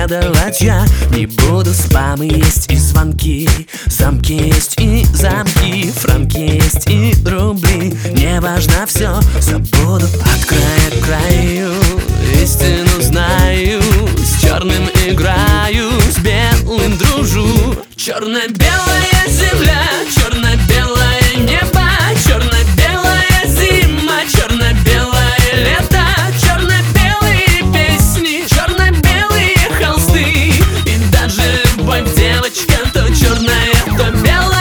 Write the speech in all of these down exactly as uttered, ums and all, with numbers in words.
преследовать я не буду. Спамы есть и звонки, замки есть и замки, франки есть и рубли. Неважно, все забуду от края к краю. Истину знаю, с черным играю, с белым дружу. Черно-белая земля, черно-белое небо, черно-белая зима, черно-белое лето, черно-белые песни, черно-белые холсты. И даже любовь девочка, то черная, то белая.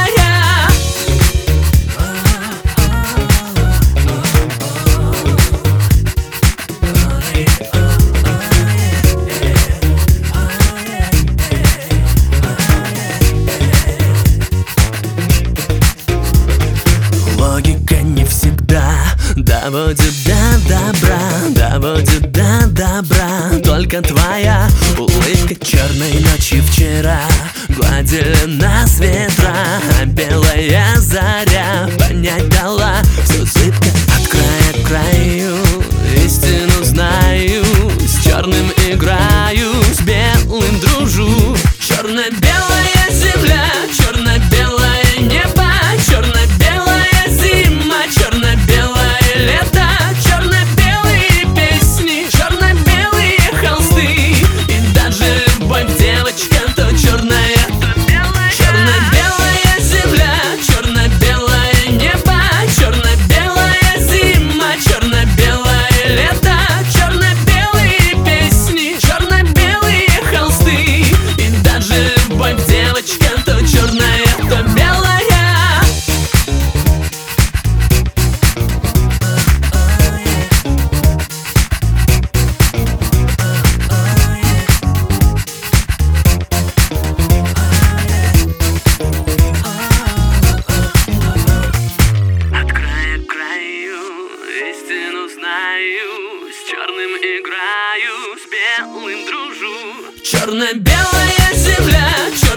Логика не всегда доводит до добра, доводит до добра. Только твоя улыбка черной ночи вчера гладили нас ветра, а белая заря понять дала всю зыбко от края к краю. Истину знаю, с черным играю, с белым дружу. Черно-белая земля, черно-белое небо, черно-белая зима, черно-белое лето, черно-белые песни, черно-белые холсты. И даже любовь девочка, то черная, то белая. Черно-белая земля, черно-белое небо, черно-белая зима, черно-белое лето, черно-белые песни, черно-белые холсты. И даже любовь девочка, то черная, то белая. От края к краю, истину знаю, с черным играю, с белым дружу. Черно-белая земля,